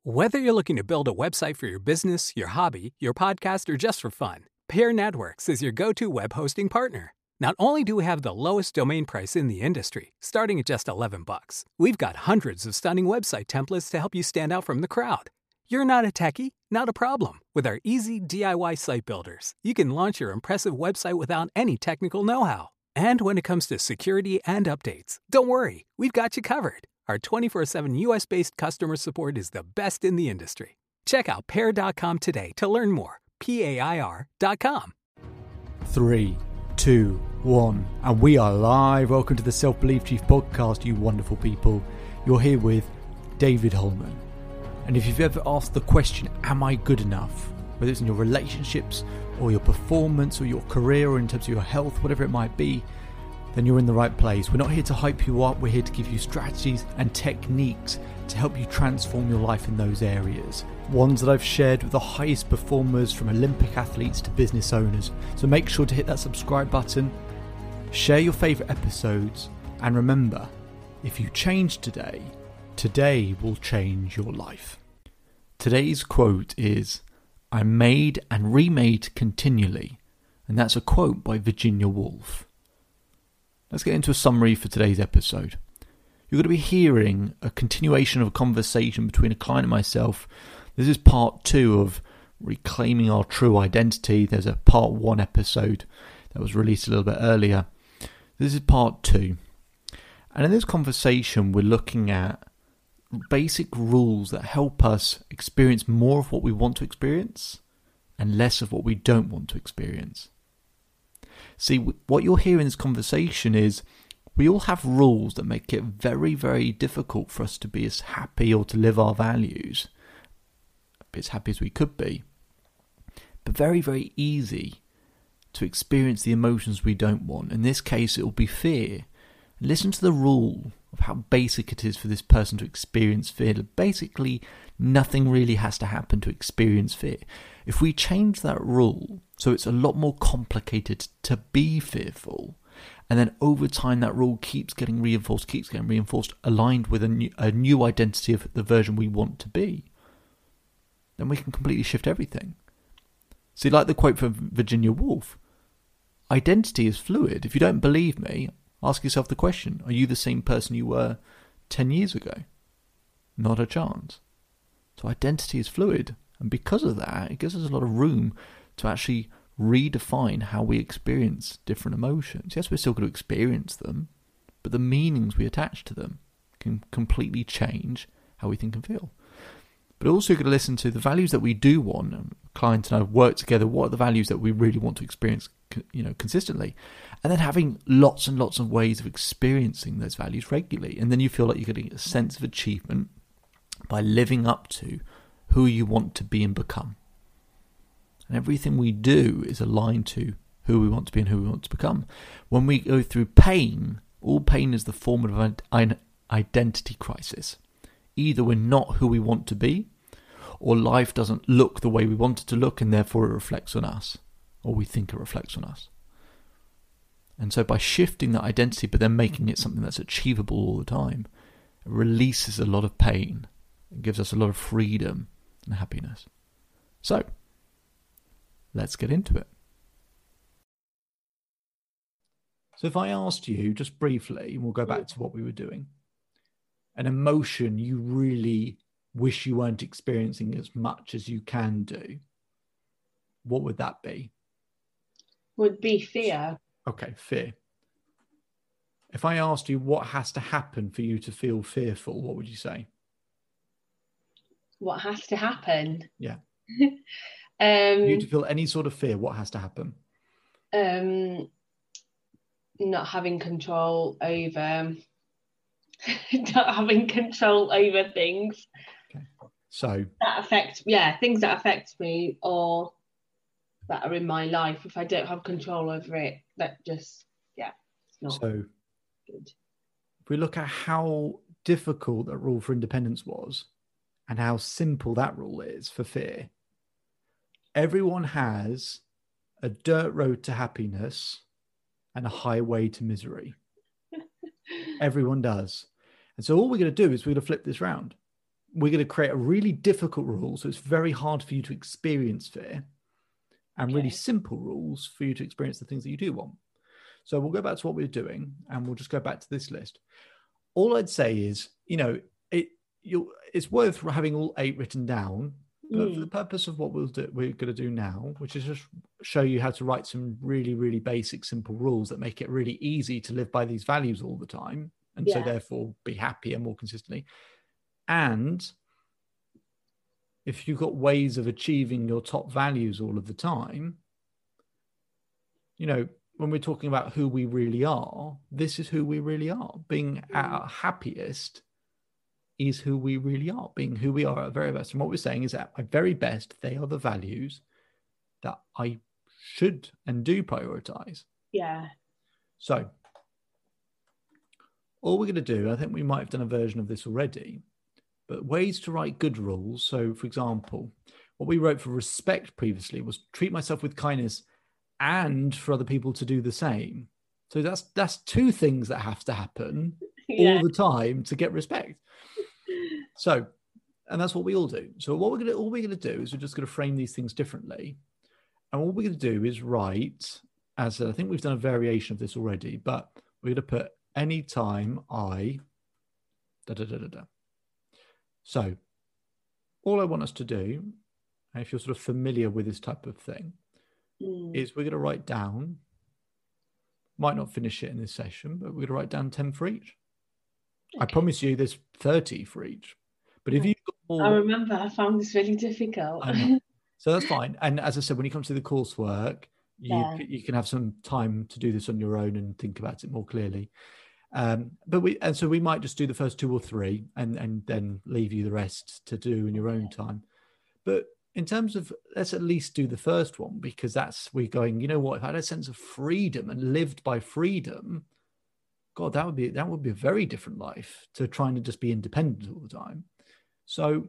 Whether you're looking to build a website for your business, your hobby, your podcast, or just for fun, Peer Networks is your go-to web hosting partner. Not only do we have the lowest domain price in the industry, starting at just $11, we've got hundreds of stunning website templates to help you stand out from the crowd. You're not a techie? Not a problem. With our easy DIY site builders, you can launch your impressive website without any technical know-how. And when it comes to security and updates, don't worry, we've got you covered. Our 24/7 US-based customer support is the best in the industry. Check out Pair.com today to learn more. PAIR.com. 3, 2, 1, and we are live. Welcome to the Self-Belief Chief podcast, you wonderful people. You're here with David Holman. And if you've ever asked the question, am I good enough? Whether it's in your relationships or your performance or your career or in terms of your health, whatever it might be, then you're in the right place. We're not here to hype you up. We're here to give you strategies and techniques to help you transform your life in those areas. Ones that I've shared with the highest performers, from Olympic athletes to business owners. So make sure to hit that subscribe button, share your favorite episodes, and remember, if you change today, today will change your life. Today's quote is, "I'm made and remade continually." And that's a quote by Virginia Woolf. Let's get into a summary for today's episode. You're going to be hearing a continuation of a conversation between a client and myself. This is part 2 of Reclaiming Our True Identity. There's a part 1 episode that was released a little bit earlier. This is part 2. And in this conversation, we're looking at basic rules that help us experience more of what we want to experience and less of what we don't want to experience. See, what you'll hear in this conversation is we all have rules that make it very, very difficult for us to be as happy or to live our values, be as happy as we could be, but very, very easy to experience the emotions we don't want. In this case, it will be fear. Listen to the rule of how basic it is for this person to experience fear. Basically, nothing really has to happen to experience fear. If we change that rule so it's a lot more complicated to be fearful, and then over time that rule keeps getting reinforced, aligned with a new identity of the version we want to be, then we can completely shift everything. See, like the quote from Virginia Woolf, identity is fluid. If you don't believe me, ask yourself the question, are you the same person you were 10 years ago? Not a chance. So identity is fluid. And because of that, it gives us a lot of room to actually redefine how we experience different emotions. Yes, we're still going to experience them, but the meanings we attach to them can completely change how we think and feel. But also going to listen to the values that we do want. And clients and I work together. What are the values that we really want to experience, consistently? And then having lots and lots of ways of experiencing those values regularly. And then you feel like you're getting a sense of achievement by living up to who you want to be and become. And everything we do is aligned to who we want to be and who we want to become. When we go through pain, all pain is the form of an identity crisis. Either we're not who we want to be, or life doesn't look the way we want it to look, and therefore it reflects on us, or we think it reflects on us. And so by shifting that identity, but then making it something that's achievable all the time, it releases a lot of pain. It gives us a lot of freedom and happiness. So, let's get into it. So if I asked you, just briefly, and we'll go back to what we were doing, an emotion you really wish you weren't experiencing as much as you can do, what would that be? Would be fear. Okay, fear. If I asked you what has to happen for you to feel fearful, what would you say? What has to happen? Yeah. You to feel any sort of fear, what has to happen? Not having control over things. Okay. So that affect things that affect me or that are in my life. If I don't have control over it, that just it's not so good. If we look at how difficult that rule for independence was and how simple that rule is for fear, everyone has a dirt road to happiness and a highway to misery. Everyone does. And so all we're going to do is we're going to flip this round. we're going to create a really difficult rule, so it's very hard for you to experience fear, and really simple rules for you to experience the things that you do want. So we'll go back to what we're doing, and we'll just go back to this list. All I'd say is, it's worth having all 8 written down, but for the purpose of what we're going to do now, which is just show you how to write some really, really basic, simple rules that make it really easy to live by these values all the time, and so therefore be happier more consistently. And if you've got ways of achieving your top values all of the time, when we're talking about who we really are, this is who we really are. Being at our happiest is who we really are, being who we are at our very best. And what we're saying is at my very best, they are the values that I should and do prioritize. Yeah. So all we're going to do, I think we might have done a version of this already, but ways to write good rules. So for example, what we wrote for respect previously was treat myself with kindness and for other people to do the same. So that's 2 things that have to happen all the time to get respect. So, and that's what we all do. So all we're going to do is we're just going to frame these things differently. And what we're going to do is write, as I think we've done a variation of this already, but we're going to put anytime I, So all I want us to do, and if you're sort of familiar with this type of thing, is we're going to write down, might not finish it in this session, but we're going to write down 10 for each. Okay. I promise you there's 30 for each. But if you've got more... I remember I found this really difficult. So that's fine. And as I said, when you come to the coursework, you can have some time to do this on your own and think about it more clearly. So we might just do the first 2 or 3 and then leave you the rest to do in your own time. But in terms of, let's at least do the first one, because we're going, you know what, if I had a sense of freedom and lived by freedom, God, that would be a very different life to trying to just be independent all the time. So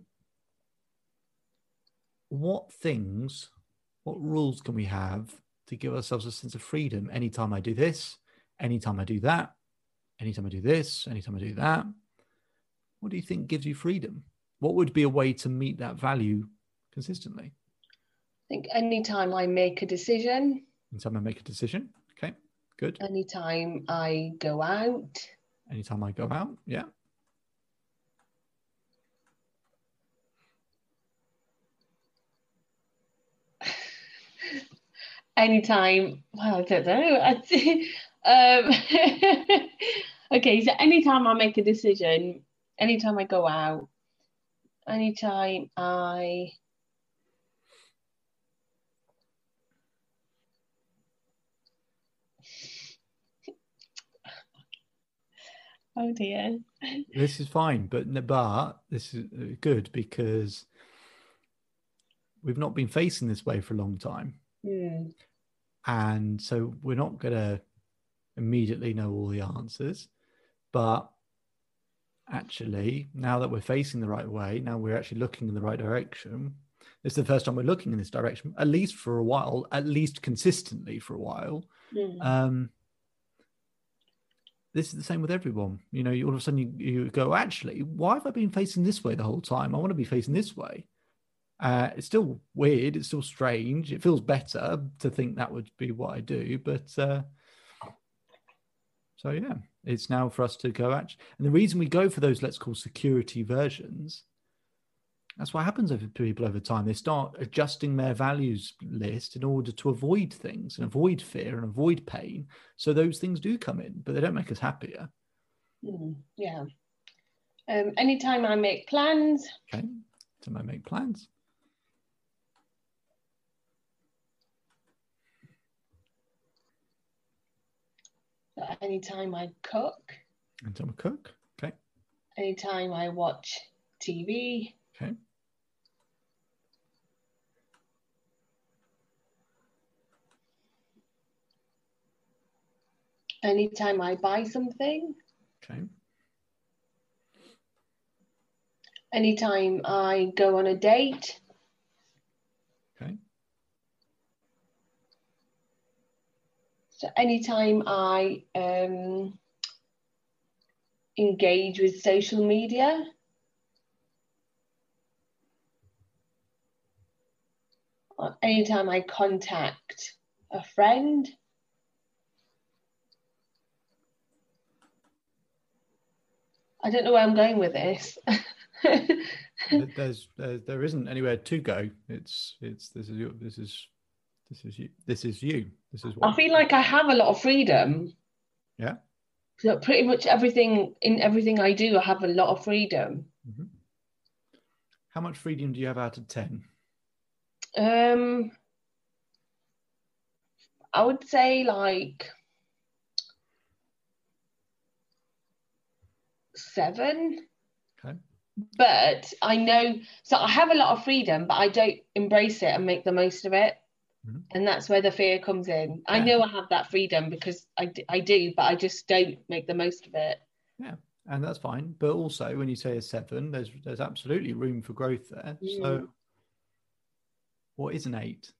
what rules can we have to give ourselves a sense of freedom? Anytime I do this, anytime I do that, anytime I do this, anytime I do that. What do you think gives you freedom? What would be a way to meet that value consistently? I think anytime I make a decision. Anytime I make a decision. Okay, good. Anytime I go out. Anytime I go out, yeah. Anytime, well, I don't know. Okay, so anytime I make a decision, anytime I go out, anytime I... Oh dear. This is fine, but this is good because we've not been facing this way for a long time. And so we're not going to immediately know all the answers, but actually now that we're facing the right way, now we're actually looking in the right direction. It's the first time we're looking in this direction, at least for a while, at least consistently for a while. This is the same with everyone. All of a sudden you go, actually, why have I been facing this way the whole time? I want to be facing this way. It's still weird. It's still strange. It feels better to think that would be what I do. But so, yeah, it's now for us to go actually. And the reason we go for those, let's call security versions, that's what happens to people over time. They start adjusting their values list in order to avoid things and avoid fear and avoid pain. So those things do come in, but they don't make us happier. Yeah. Anytime I make plans. Okay. Anytime I make plans. Anytime I cook. Anytime I cook. Okay. Anytime I watch TV. Okay. Anytime I buy something. Okay. Anytime I go on a date. Okay. So anytime I engage with social media. Anytime I contact a friend. I don't know where I'm going with this. There isn't anywhere to go. This is you. This is what I feel like I have a lot of freedom. Yeah. So pretty much everything I do, I have a lot of freedom. Mm-hmm. How much freedom do you have out of 10? I would say like 7. Okay. But I know, so I have a lot of freedom, but I don't embrace it and make the most of it. Mm-hmm. And that's where the fear comes in. I know I have that freedom because I do, but I just don't make the most of it. Yeah, and that's fine. But also, when you say a 7, there's absolutely room for growth there. So, what is an 8?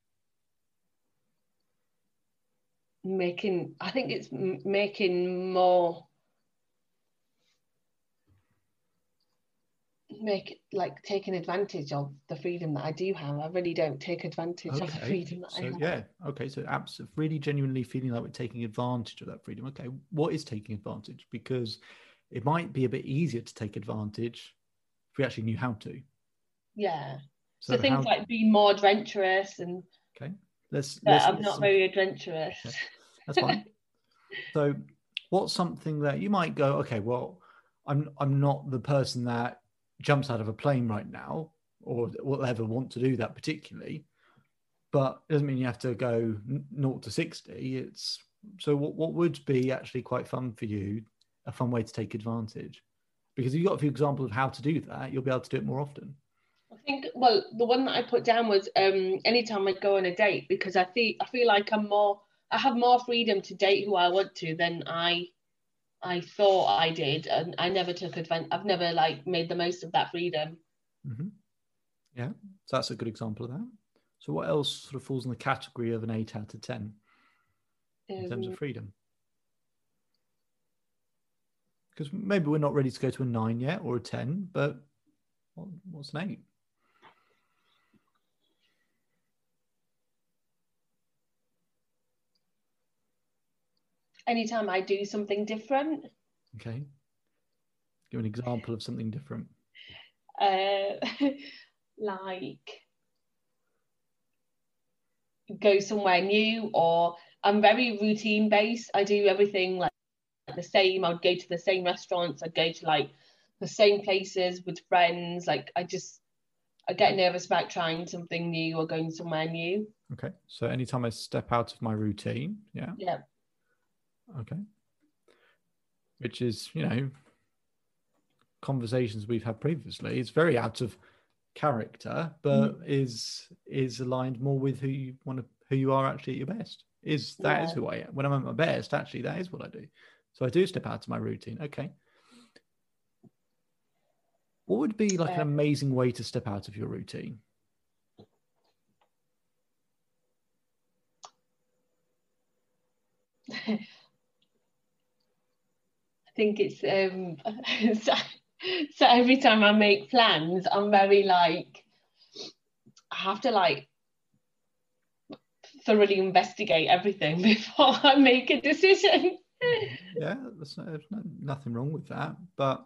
I think it's making more. Taking advantage of the freedom that I do have. I really don't take advantage of the freedom that I have. Yeah, okay, so absolutely, really genuinely feeling like we're taking advantage of that freedom. Okay, what is taking advantage? Because it might be a bit easier to take advantage if we actually knew how to. Yeah. So things like being more adventurous and. Okay, I'm not very adventurous. Yeah, that's fine. So, what's something that you might go? Okay, well, I'm not the person that jumps out of a plane right now, or will ever want to do that particularly, but it doesn't mean you have to go 0 to 60. It's so what would be actually quite fun for you, a fun way to take advantage, because you've got a few examples of how to do that. You'll be able to do it more often. I think, well, the one that I put down was anytime I go on a date, because I feel like I have more freedom to date who I want to than I thought I did, and I never took advantage. I've never made the most of that freedom. Mm-hmm. Yeah, so that's a good example of that. So what else sort of falls in the category of an 8 out of 10 in terms of freedom? Because maybe we're not ready to go to a 9 yet or a 10, but what's an 8? Anytime I do something different. Okay. Give an example of something different. Go somewhere new, or I'm very routine based. I do everything like the same. I'd go to the same restaurants. I'd go to the same places with friends. I get nervous about trying something new or going somewhere new. Okay. So anytime I step out of my routine, yeah. Yeah. Okay. Which is, conversations we've had previously. It's very out of character, but is aligned more with who you are actually at your best. Is who I am. When I'm at my best, actually, that is what I do. So I do step out of my routine. Okay. What would be an amazing way to step out of your routine? I think it's so every time I make plans, I'm very I have to thoroughly investigate everything before I make a decision. Yeah, there's nothing wrong with that. But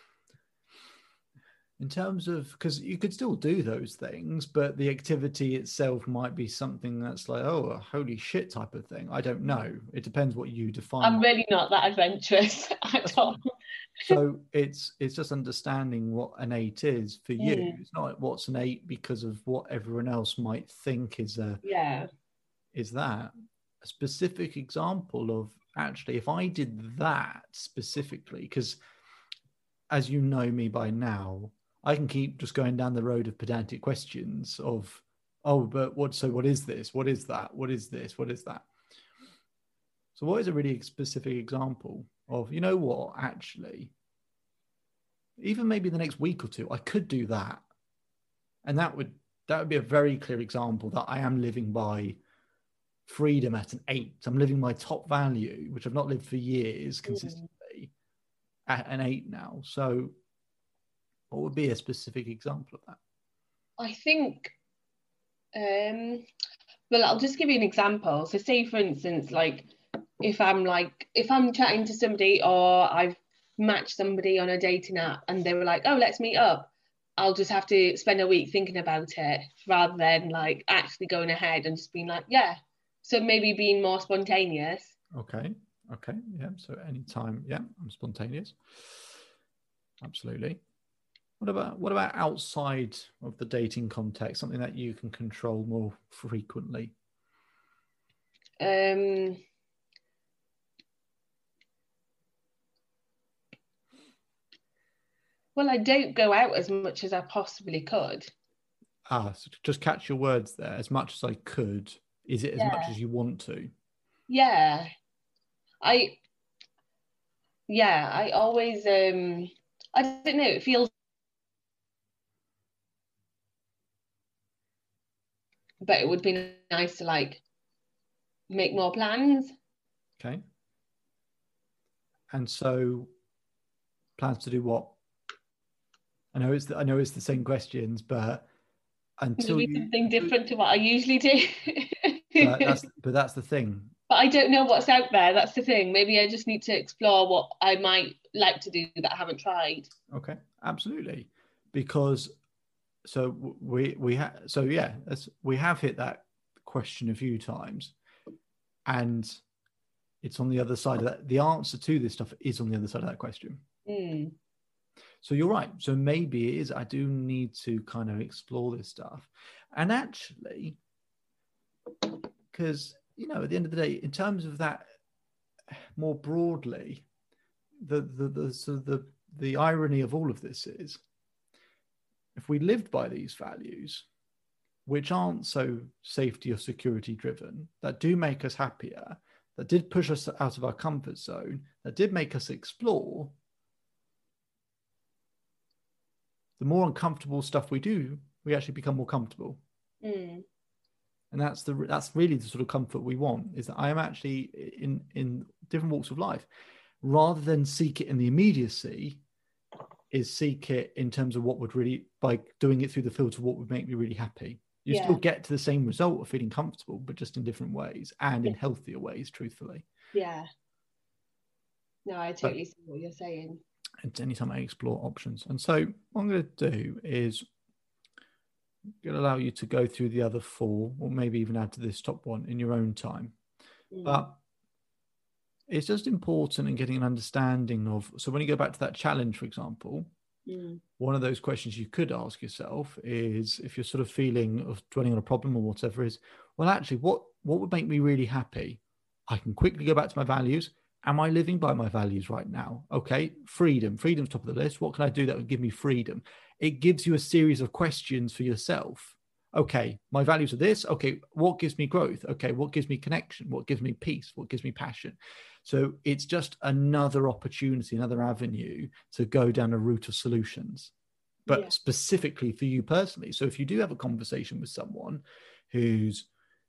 in terms of, because you could still do those things, but the activity itself might be something that's a holy shit type of thing. I don't know. It depends what you define. I'm really not that adventurous at all. So it's just understanding what an 8 is for you. It's not what's an 8 because of what everyone else might think is that a specific example of actually, if I did that specifically, because as you know me by now, I can keep just going down the road of pedantic questions of, but what is this? What is that? What is this? What is that? So what is a really specific example of, what, actually, even maybe the next week or two, I could do that. And that would be a very clear example that I am living by freedom at an 8. I'm living my top value, which I've not lived for years consistently, at an 8 now. So what would be a specific example of that? I think Well, I'll just give you an example. So say, for instance, like if I'm chatting to somebody or I've matched somebody on a dating app and they were like, oh, let's meet up, I'll just have to spend a week thinking about it rather than like actually going ahead and just being like, yeah. So maybe being more spontaneous. Okay. Yeah. So anytime, yeah, I'm spontaneous. Absolutely. What about outside of the dating context, something that you can control more frequently? Well, I don't go out as much as I possibly could. So just catch your words there. As much as I could. Is it as much as you want to? Yeah. I always I don't know, it feels, but it would be nice to like make more plans. Okay. And so plans to do what? I know it's the same questions, but Maybe something different to what I usually do. but that's the thing. But I don't know what's out there. That's the thing. Maybe I just need to explore what I might like to do that I haven't tried. Okay, absolutely. Because we have hit that question a few times, and it's on the other side of that. The answer to this stuff is on the other side of that question. Mm. So you're right. So maybe it is. I do need to kind of explore this stuff, and actually, because at the end of the day, in terms of that, more broadly, the irony of all of this is, if we lived by these values, which aren't so safety or security driven, that do make us happier, that did push us out of our comfort zone, that did make us explore, the more uncomfortable stuff we do, we actually become more comfortable. Mm. And that's really the sort of comfort we want, is that I am actually in different walks of life, rather than seek it in the immediacy, is seek it in terms of what would really, by doing it through the filter, what would make me really happy. You still get to the same result of feeling comfortable, but just in different ways and in healthier ways, truthfully. Yeah. No, I totally see what you're saying. It's anytime I explore options. And so what I'm going to do is going to allow you to go through the other four, or maybe even add to this top one in your own time. Mm. But it's just important in getting an understanding of, so when you go back to that challenge, for example, one of those questions you could ask yourself is, if you're sort of feeling of dwelling on a problem or whatever, is, well, actually, what would make me really happy? I can quickly go back to my values. Am I living by my values right now? Okay, freedom's top of the list. What can I do that would give me freedom? It gives you a series of questions for yourself. Okay, my values are this. Okay, what gives me growth? Okay, what gives me connection? What gives me peace? What gives me passion? So it's just another opportunity, another avenue to go down a route of solutions, but specifically for you personally. So if you do have a conversation with someone who's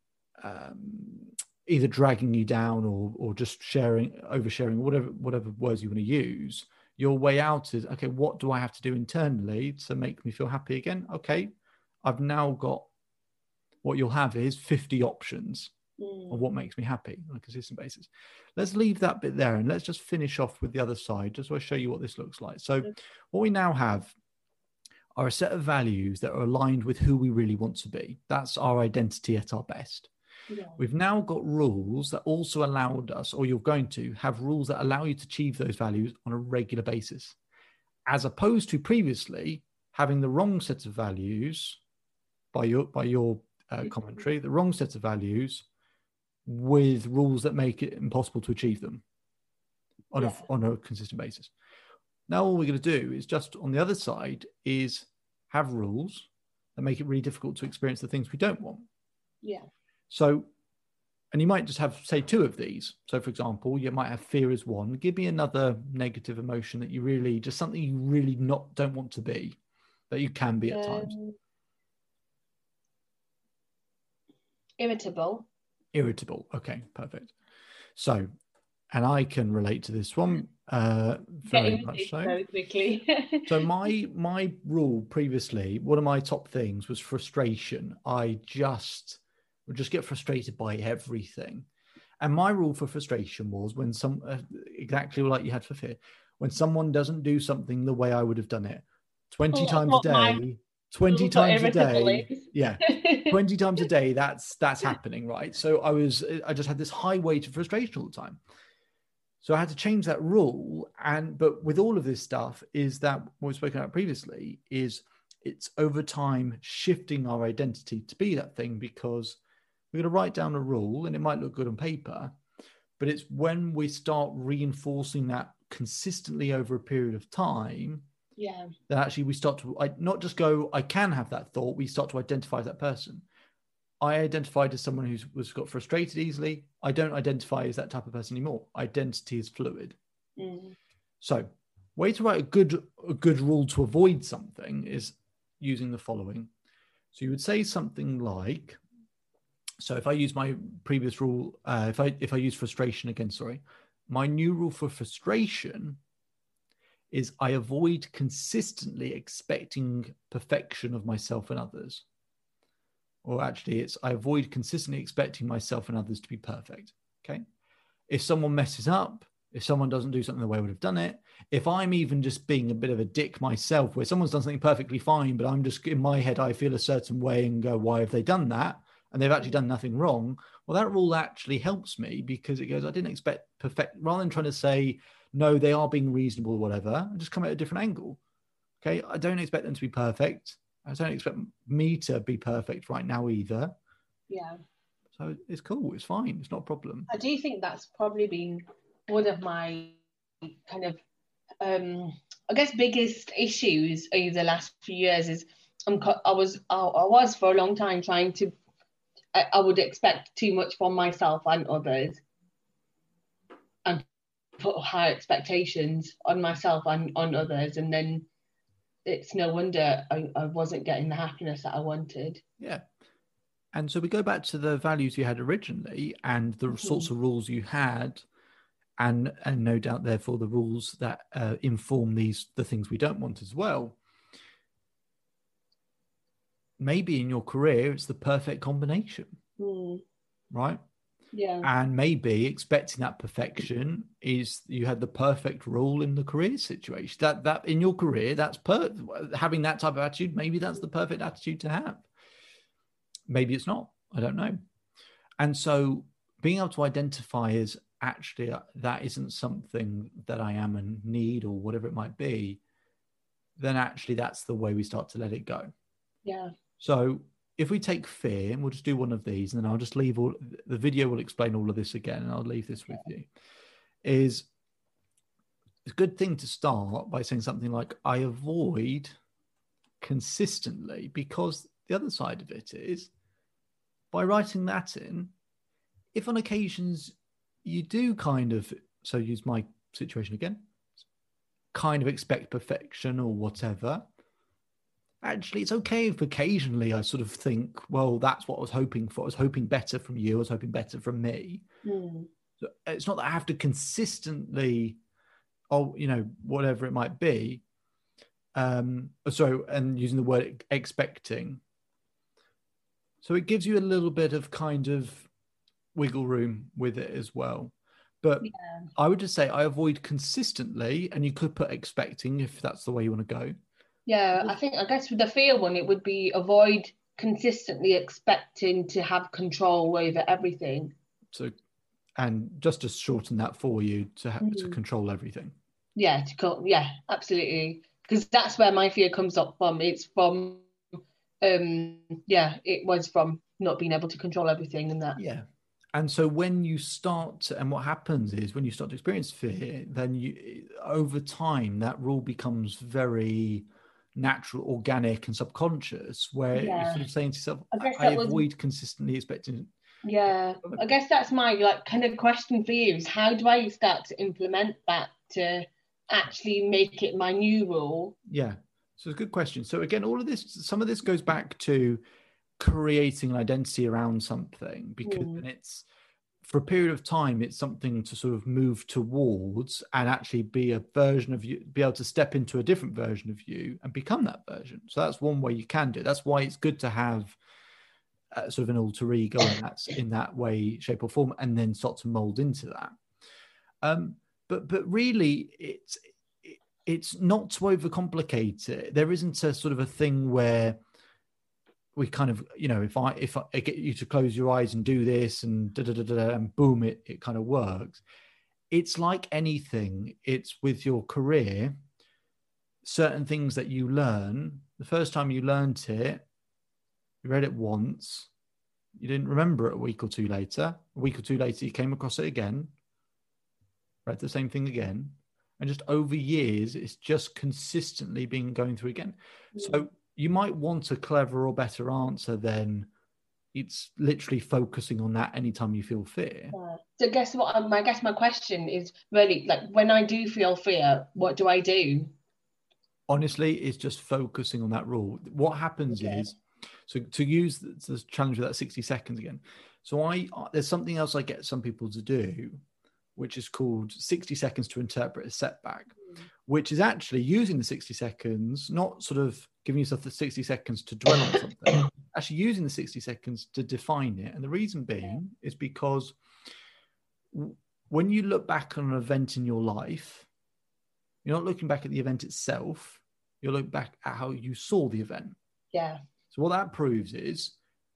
either dragging you down or just oversharing, whatever words you want to use, your way out is, okay, what do I have to do internally to make me feel happy again? Okay, I've now got, what you'll have is 50 options of what makes me happy on a consistent basis. Let's leave that bit there and let's just finish off with the other side, just so I show you what this looks like. So what we now have are a set of values that are aligned with who we really want to be. That's our identity at our best. Yeah. We've now got rules that also allowed us, or you're going to have rules that allow you to achieve those values on a regular basis, as opposed to previously having the wrong set of values by your commentary, the wrong set of values with rules that make it impossible to achieve them on a consistent basis. Now all we're going to do is, just on the other side, is have rules that make it really difficult to experience the things we don't want. Yeah. So, and you might just have, say, two of these. So, for example, you might have fear as one. Give me another negative emotion that you really, just something you really don't want to be, that you can be at times. Irritable. Okay, perfect. So, and I can relate to this one. Very much so. Very quickly. So my rule previously, one of my top things was frustration. I just would just get frustrated by everything. And my rule for frustration was when exactly like you had for fear, when someone doesn't do something the way I would have done it 20 times a day, 20 times a day. Yeah. 20 times a day, that's happening, right? So I just had this high weight of frustration all the time. So I had to change that rule. But with all of this stuff is that what we've spoken about previously is it's over time shifting our identity to be that thing, because we're going to write down a rule and it might look good on paper, but it's when we start reinforcing that consistently over a period of time, that actually we start to not just go, I can have that thought, we start to identify that person. I identified as someone who's got frustrated easily. I don't identify as that type of person anymore. Identity is fluid. So way to write a good rule to avoid something is using the following. So you would say something like, so if I use my previous rule, if I use frustration again, my new rule for frustration is I avoid consistently expecting perfection of myself and others. Or actually, it's I avoid consistently expecting myself and others to be perfect. Okay. If someone messes up, if someone doesn't do something the way I would have done it, if I'm even just being a bit of a dick myself, where someone's done something perfectly fine, but I'm just in my head, I feel a certain way and go, why have they done that? And they've actually done nothing wrong. Well, that rule actually helps me because it goes, I didn't expect perfect, rather than trying to say, no, they are being reasonable or whatever, I just come at a different angle. Okay. I don't expect them to be perfect. I don't expect me to be perfect right now either. Yeah. So it's cool. It's fine. It's not a problem. I do think that's probably been one of my kind of, I guess, biggest issues over the last few years is I was for a long time trying to, I would expect too much from myself and others and put high expectations on myself and on others. And then it's no wonder I wasn't getting the happiness that I wanted. Yeah. And so we go back to the values you had originally and the sorts of rules you had, and no doubt, therefore, the rules that inform the things we don't want as well. Maybe in your career, it's the perfect combination, right? Yeah. And maybe expecting that perfection is you had the perfect rule in the career situation. That in your career, that's having that type of attitude. Maybe that's the perfect attitude to have. Maybe it's not. I don't know. And so being able to identify as actually that isn't something that I am and need or whatever it might be, then actually that's the way we start to let it go. Yeah. So if we take fear, and we'll just do one of these, and then I'll just leave the video will explain all of this again, and I'll leave this with you, is it's a good thing to start by saying something like, I avoid consistently, because the other side of it is by writing that in, if on occasions you do kind of, so use my situation again, kind of expect perfection or whatever, actually, it's okay if occasionally I sort of think, well, that's what I was hoping for. I was hoping better from you. I was hoping better from me. So it's not that I have to consistently, whatever it might be. And using the word expecting. So it gives you a little bit of kind of wiggle room with it as well. But I would just say I avoid consistently, and you could put expecting if that's the way you want to go. Yeah, I guess with the fear one, it would be avoid consistently expecting to have control over everything. So, and just to shorten that for you, to control everything. Yeah, absolutely. Because that's where my fear comes up from. It's from, it was from not being able to control everything and that. Yeah. And so when you start, and what happens is when you start to experience fear, then over time, that rule becomes very natural, organic, and subconscious, where you're sort of saying to yourself, I avoid consistently expecting. Yeah, I guess that's my kind of question for you is how do I start to implement that to actually make it my new rule? Yeah, so it's a good question. So again, some of this goes back to creating an identity around something, because then for a period of time, it's something to sort of move towards and actually be a version of you, be able to step into a different version of you and become that version. So that's one way you can do it. That's why it's good to have sort of an alter ego in that way, shape or form, and then start to mold into that. But really, it's not to overcomplicate it. There isn't a sort of a thing where we kind of, if I get you to close your eyes and do this and and boom, it kind of works. It's like anything. It's with your career, certain things that you learn. The first time you learned it, you read it once, you didn't remember it a week or two later. A week or two later, you came across it again, read the same thing again. And just over years, it's just consistently been going through again. So you might want a clever or better answer than it's literally focusing on that anytime you feel fear. So guess what? I guess my question is really like, when I do feel fear, what do I do? Honestly, it's just focusing on that rule. What happens is, so to use the challenge with that 60 seconds again. So there's something else I get some people to do, which is called 60 seconds to interpret a setback, which is actually using the 60 seconds, not sort of giving yourself the 60 seconds to dwell on something, actually using the 60 seconds to define it. And the reason being is because when you look back on an event in your life, you're not looking back at the event itself, you're looking back at how you saw the event. Yeah. So what that proves is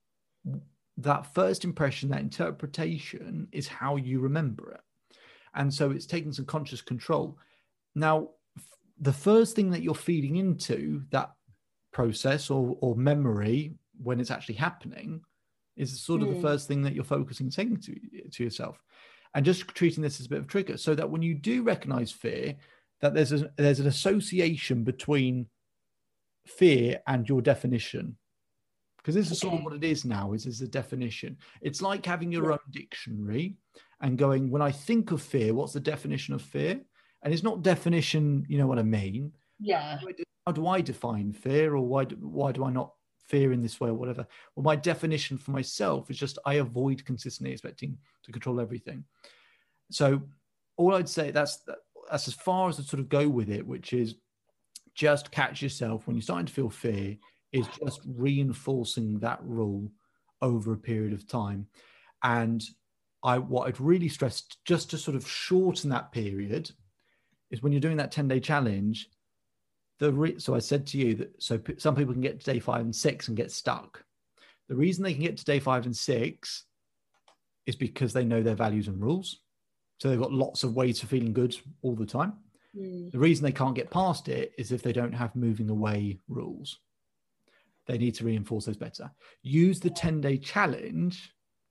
that first impression, that interpretation is how you remember it. And so it's taking some conscious control. Now, the first thing that you're feeding into that process or memory when it's actually happening is sort of the first thing that you're focusing, saying to yourself, and just treating this as a bit of a trigger, so that when you do recognize fear, that there's an association between fear and your definition. Because this is sort of what it is now, is a definition. It's like having your own dictionary and going, when I think of fear, what's the definition of fear? And it's not definition, you know what I mean? Yeah. How do I define fear, or why do I not fear in this way or whatever? Well, my definition for myself is just I avoid consistently expecting to control everything. So all I'd say, that's as far as I sort of go with it, which is just catch yourself when you're starting to feel fear, is just reinforcing that rule over a period of time. And what I'd really stress, just to sort of shorten that period, is when you're doing that 10-day challenge, so I said to you that some people can get to day 5 and 6 and get stuck. The reason they can get to day 5 and 6 is because they know their values and rules. So they've got lots of ways of feeling good all the time. The reason they can't get past it is if they don't have moving away rules. They need to reinforce those better. Use the 10-day challenge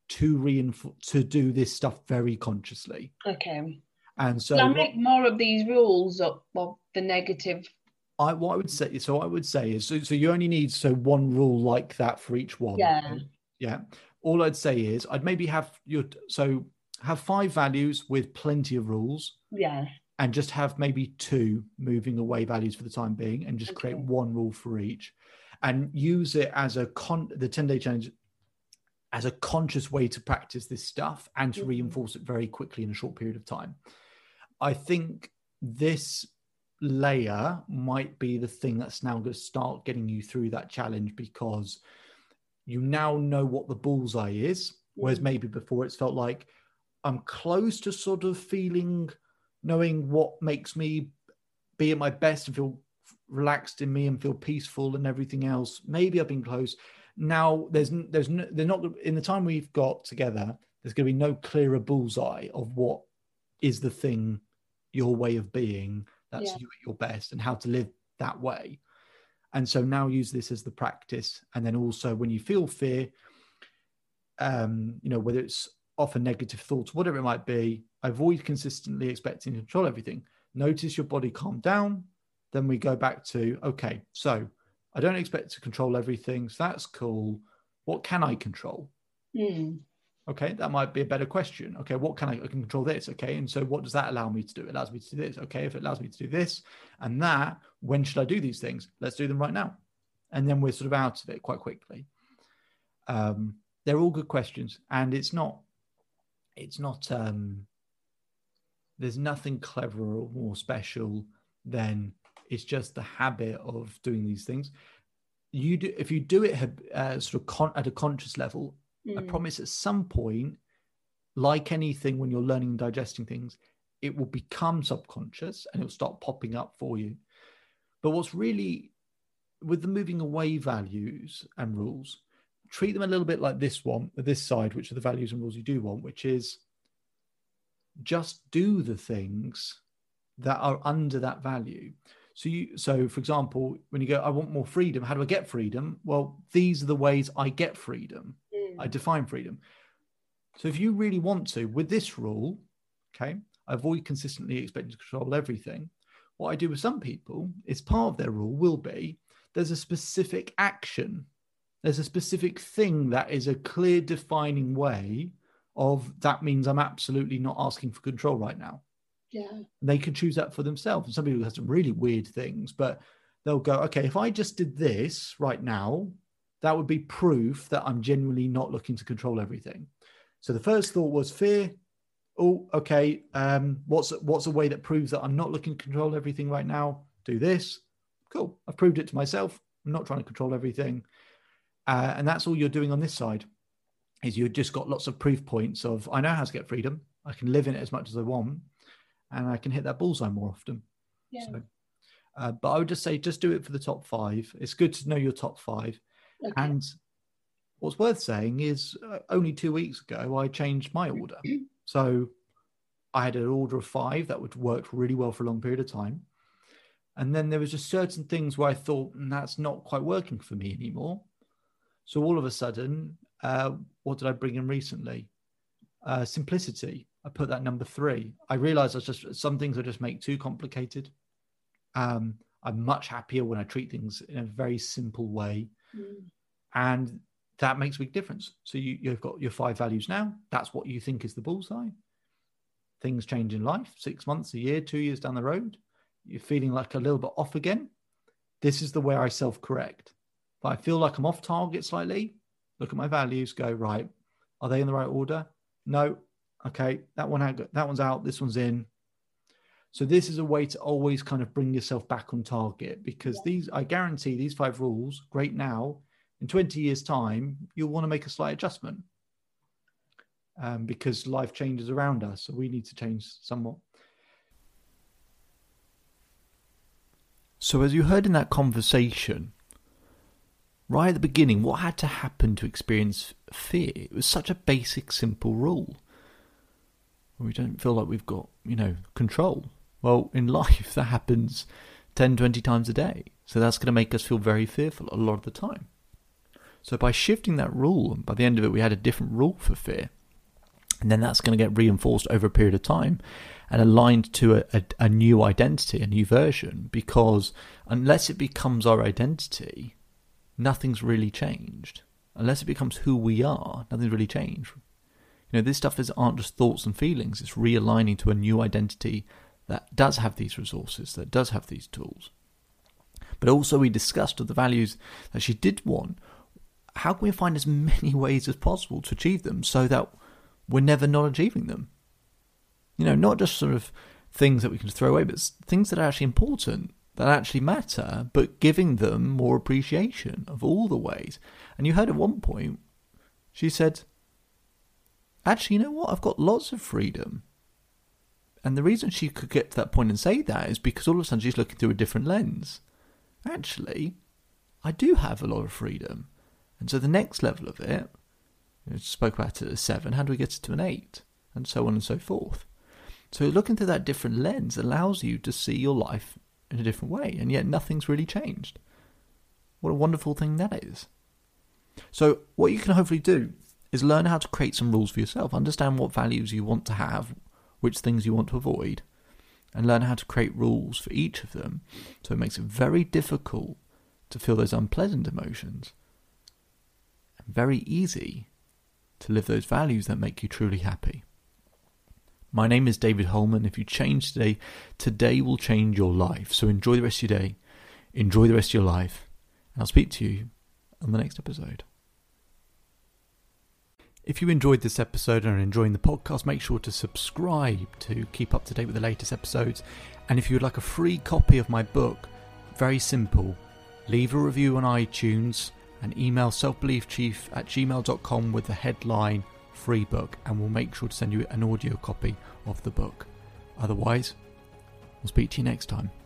to do this stuff very consciously. Okay. And so I'll make more of these rules of the negative. What I would say is, so you only need one rule like that for each one. Yeah. All I'd say is I'd maybe have 5 values with plenty of rules. Yeah. And just have maybe 2 moving away values for the time being, and just create one rule for each, and use it as the 10-day challenge as a conscious way to practice this stuff and to reinforce it very quickly in a short period of time. I think this layer might be the thing that's now going to start getting you through that challenge, because you now know what the bullseye is, whereas maybe before it's felt like I'm close to sort of knowing what makes me be at my best and feel relaxed in me and feel peaceful and everything else. Maybe I've been close. Now they're not in the time we've got together, there's going to be no clearer bullseye of what is the thing, your way of being, that's you at your best, and how to live that way. And so now use this as the practice. And then also when you feel fear, whether it's often negative thoughts, whatever it might be, avoid consistently expecting to control everything. Notice your body calm down. Then we go back to, okay, so I don't expect to control everything. So that's cool. What can I control? Okay, that might be a better question. Okay, what can I can control this? Okay, and so what does that allow me to do? It allows me to do this. Okay, if it allows me to do this and that, when should I do these things? Let's do them right now. And then we're sort of out of it quite quickly. They're all good questions. And it's not it's not, there's nothing clever or more special than it's just the habit of doing these things. If you do it sort of at a conscious level, I promise at some point, like anything when you're learning and digesting things, it will become subconscious and it will start popping up for you. But what's really, with the moving away values and rules, treat them a little bit like this side, which are the values and rules you do want, which is just do the things that are under that value. So for example, when you go, I want more freedom, how do I get freedom? Well, these are the ways I get freedom. I define freedom. So if you really want to, with this rule, okay, avoid consistently expecting to control everything. What I do with some people is part of their rule will be, there's a specific action. There's a specific thing that is a clear defining way of, that means I'm absolutely not asking for control right now. Yeah. They can choose that for themselves. And some people have some really weird things, but they'll go, okay, if I just did this right now, that would be proof that I'm genuinely not looking to control everything. So the first thought was fear. Oh, okay. What's a way that proves that I'm not looking to control everything right now? Do this. Cool. I've proved it to myself. I'm not trying to control everything. And that's all you're doing on this side, is you've just got lots of proof points of, I know how to get freedom. I can live in it as much as I want, and I can hit that bullseye more often. Yeah. So, but I would just say, just do it for the top 5. It's good to know your top 5. Okay. And what's worth saying is only 2 weeks ago, I changed my order. So I had an order of 5 that would work really well for a long period of time. And then there was just certain things where I thought, that's not quite working for me anymore. So all of a sudden, what did I bring in recently? Simplicity. I put that number 3. I realized some things I just make too complicated. I'm much happier when I treat things in a very simple way. And that makes a big difference. So you've got your 5 values now. That's what you think is the bullseye. Things change in life, 6 months, a year, 2 years down the road. You're feeling like a little bit off again. This is the way I self-correct. If I feel like I'm off target slightly, look at my values, go, right, are they in the right order? No. Okay, that one's out, this one's in. So this is a way to always kind of bring yourself back on target, because I guarantee these 5 rules, great now, in 20 years' time, you'll want to make a slight adjustment because life changes around us. So we need to change somewhat. So as you heard in that conversation, right at the beginning, what had to happen to experience fear? It was such a basic, simple rule. We don't feel like we've got, control. Well, in life, that happens 10, 20 times a day. So that's going to make us feel very fearful a lot of the time. So by shifting that rule, and by the end of it, we had a different rule for fear. And then that's going to get reinforced over a period of time and aligned to a new identity, a new version. Because unless it becomes our identity, nothing's really changed. Unless it becomes who we are, nothing's really changed. This stuff aren't just thoughts and feelings. It's realigning to a new identity that does have these resources, that does have these tools. But also we discussed of the values that she did want. How can we find as many ways as possible to achieve them so that we're never not achieving them? Not just sort of things that we can throw away, but things that are actually important, that actually matter, but giving them more appreciation of all the ways. And you heard at one point, she said, actually, you know what? I've got lots of freedom. And the reason she could get to that point and say that is because all of a sudden she's looking through a different lens. Actually, I do have a lot of freedom. And so the next level of it, we spoke about it as 7, how do we get it to an 8? And so on and so forth. So looking through that different lens allows you to see your life in a different way, and yet nothing's really changed. What a wonderful thing that is. So what you can hopefully do is learn how to create some rules for yourself, understand what values you want to have, which things you want to avoid, and learn how to create rules for each of them, so it makes it very difficult to feel those unpleasant emotions, and very easy to live those values that make you truly happy. My name is David Holman. If you change today, today will change your life. So enjoy the rest of your day, enjoy the rest of your life, and I'll speak to you on the next episode. If you enjoyed this episode and are enjoying the podcast, make sure to subscribe to keep up to date with the latest episodes. And if you would like a free copy of my book, very simple, leave a review on iTunes and email selfbeliefchief@gmail.com with the headline free book, and we'll make sure to send you an audio copy of the book. Otherwise, we'll speak to you next time.